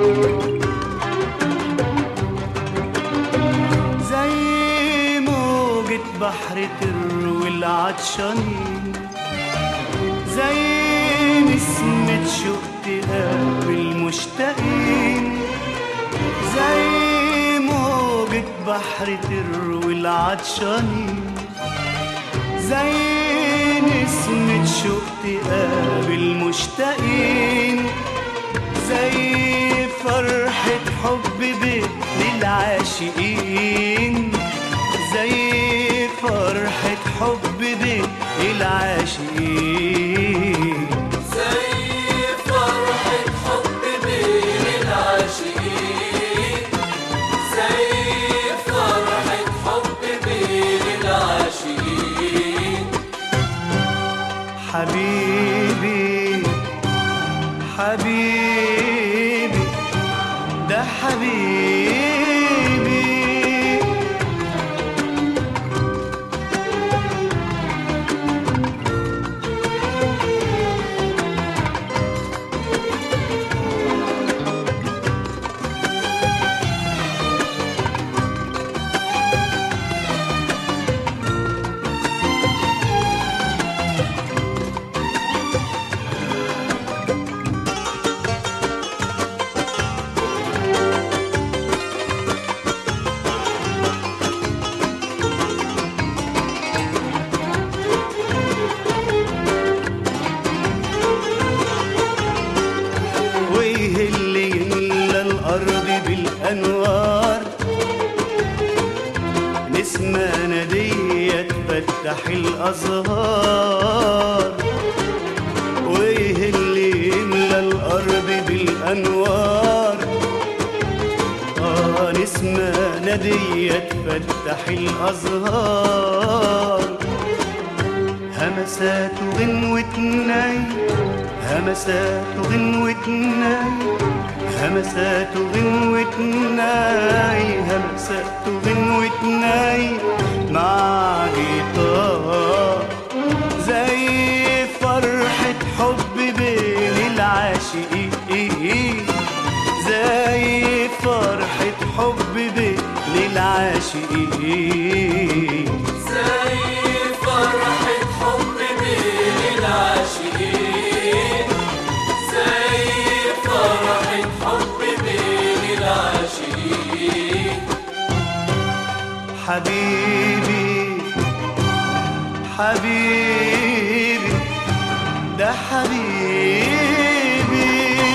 زي موجة بحر تروي العطشانين، زي نسمة شوق تقابل مشتاقين، زي موجة بحر تروي العطشانين، زي نسمة شوق تقابل مشتاقين، زي فرحة حب بين العاشقين، زي فرحة حب بين العاشقين، زي فرحة حب بين العاشقين، زي فرحة حب بين العاشقين. حبيبي حبيبي ده حبيبي. بالأنوار نسمة ندية تفتح الأزهار، وإيه اللي يملى الأرض بالأنوار؟ نسمة ندية تفتح الأزهار. همسات غنوة ناي، همسات غنوة ناي، همسات غنوة ناي، همسات غنوة ناي مع جيتار. زي فرحة حب بين العاشقين، زي فرحة حب بين العاشقين، زي فرحة حب بين العاشقين، زي فرحة حب بين العاشقين. حبيبي حبيبي ده حبيبي.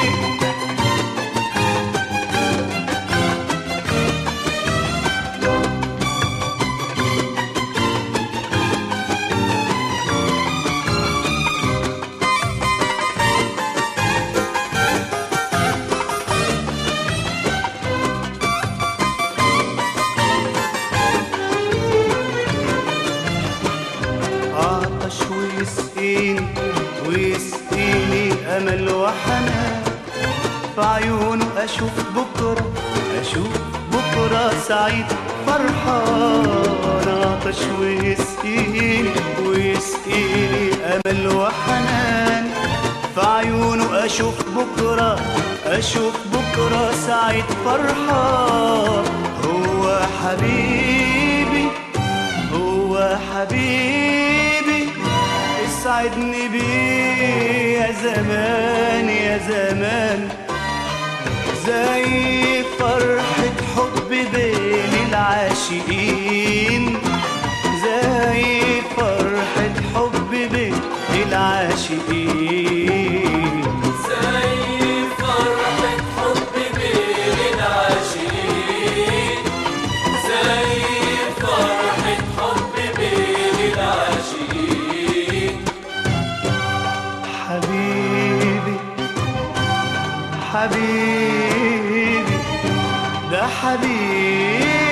ويسقيني أمل وحنان، في عيونه أشوف بكرة، أشوف بكرة سعيد فرحان. عطش ويسقيني أمل وحنان، في عيونه أشوف بكرة، أشوف بكرة سعيد فرحان. هو حبيبي هو حبيبي اسعدني بيه يا زمان يا زمان. زي فرحة حب بين العاشقين، زي فرحة حب بين العاشقين، زي فرحة حب بين العاشقين، زي فرحة حب بين العاشقين. حبيبي حبيبي ده حبيبي.